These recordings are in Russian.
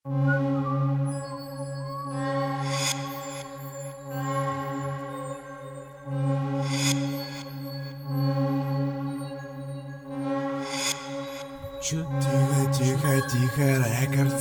Тихо, рекордс.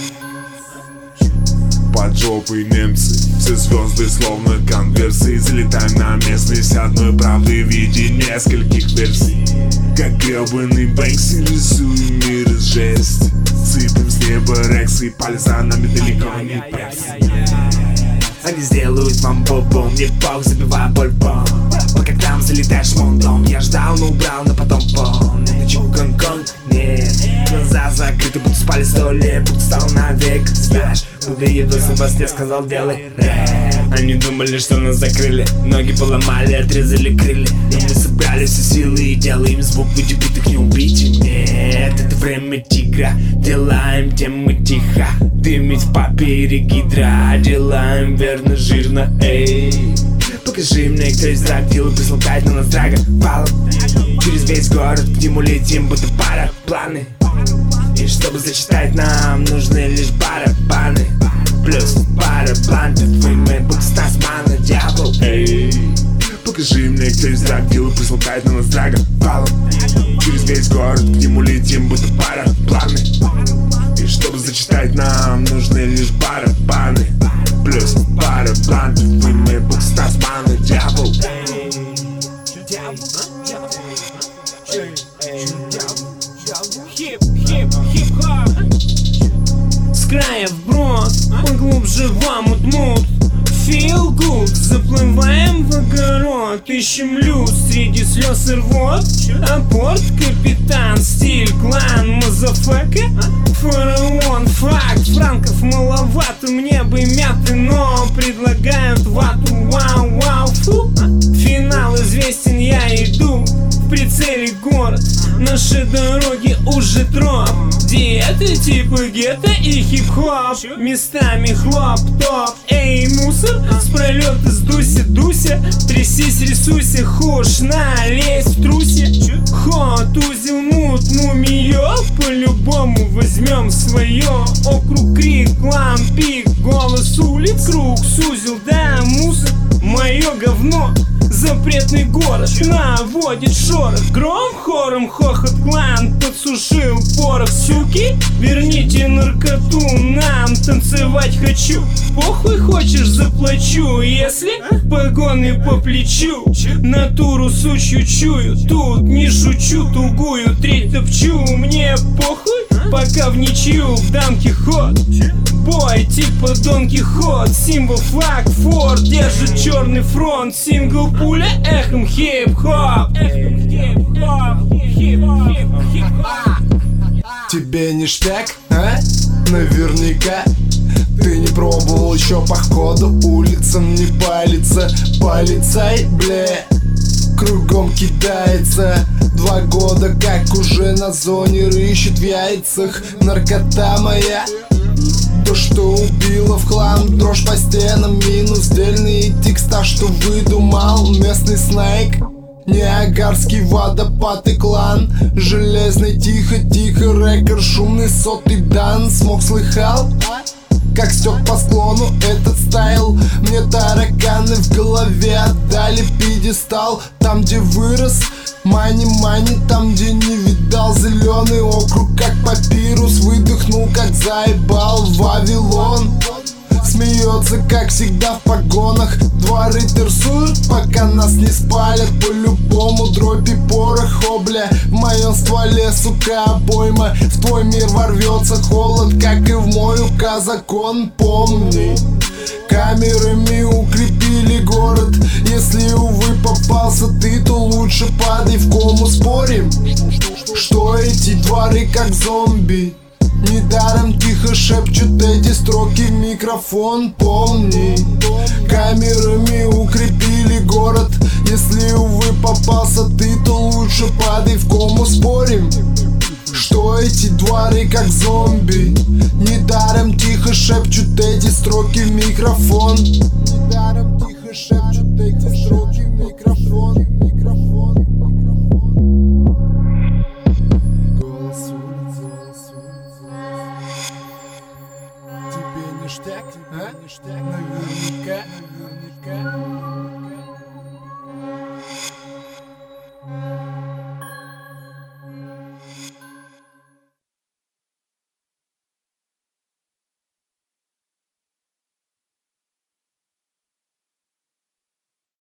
Под жопой немцы, все звезды словно конверсы. Залетаем на местность одной правды в виде нескольких версий. Как гребаный Бэнкси рисуем мир из жести. Сыпем с неба рексы, палец за нами далеко не перси. Они сделают вам бобом, мне пох, забивая бульбон. Вот как там залетаешь монтом, я ждал, но убрал, но потом пон. Это чего Гонконг? Нет, глаза закрыты, будто спали 100 лет, будто стал навек. Знаешь, куда еду, Себастьян сказал, делай рэп. Они думали, что нас закрыли, ноги поломали, отрезали крылья. И мы собрали все силы и делаем звук, будь убитых не убить. Нет, это время тигра, делаем тем мы тихо. Дымить в папире гидра, делаем верно, жирно, эй. Покажи мне, кто из драгдил и прислал 5 на нас драга палок. Через весь город к нему летим, будто парапланы. И чтобы зачитать нам, нужны лишь барабаны. Плюс параплан, твой мэр, будто с Тасмана, дьявол, эй. Покажи мне, кто из драгдил и прислал 5 на нас драга палок. Через весь город к нему летим, будто парапланы. И чтобы зачитать нам, нужны лишь барабаны. Плюс параплан, твой мэр, будто с Тасмана, дьявол. Хип-хоп с края вброд, поглубже в омут мут. Feel good, заплываем в огород, ищем люд среди слез и рвот. Апорт, капитан, стиль, клан, мазафака, фараон, факт. Франков маловато, мне бы мяты, но предлагают вату, вау, фу. Финал известен, я иду в прицеле город. Наши дороги уже троп. Диеты типа гетто и хип-хоп. Местами хлоп-топ. Эй, мусор, с пролета сдуйся, дуся. Трясись, рисуйся, хошь, налезь в трусе. Ход, узел, мут, мумиё. По-любому возьмем свое. Округ, крик, клан, пик, голос улиц. Круг сузил, да, мусор, мое говно. Запретный город наводит шорох. Гром, хором, хохот, клан подсушил порох. Суки, верните наркоту, нам танцевать хочу. Похуй хочешь, заплачу, если погоны по плечу. Натуру сучью чую, тут не шучу, тугую треть топчу. Мне похуй, пока в ничью в дамке ход. Бой типа Дон Кихот, символ флаг, форт держит черный фронт. Сингл пуля, эхом хип-хоп. Тебе ништяк, а? Наверняка. Ты не пробовал еще походу, улицам не палится. Полицай, бля, кругом кидается. 2 года как уже на зоне рыщет в яйцах. Наркота моя, то, что убило в хлам. Дрожь по стенам, минус дельные текста, что выдумал местный снайк. Ниагарский водопад и клан. Железный тихо-тихо рэкер, шумный сотый дан. Смог слыхал? Как стёк по склону этот стайл. Мне тараканы в голове отдали пьедестал. Там, где вырос, мани-мани, там, где не видал. Зеленый округ, как папирус. Выдохнул, как заебал Вавилон. Смеется, как всегда в погонах. Дворы терсуют, пока нас не спалят. По-любому дробь и порох, бля. В моем стволе, сука, обойма. В твой мир ворвется холод, как и в мой закон. Помни, камерами укрепили город. Если, увы, попался ты, то лучше падай в кому. Спорим, что эти дворы как зомби. Недаром тихо шепчут эти строки в микрофон. Помни, камерами укрепили город. Если, увы, попался ты, то лучше падай в кому. Спорим, что эти дворы как зомби. Недаром тихо шепчут эти строки в микрофон. Недаром тихо шепчут эти строки в микрофон. ништяк, а? Наверняка, наверняка.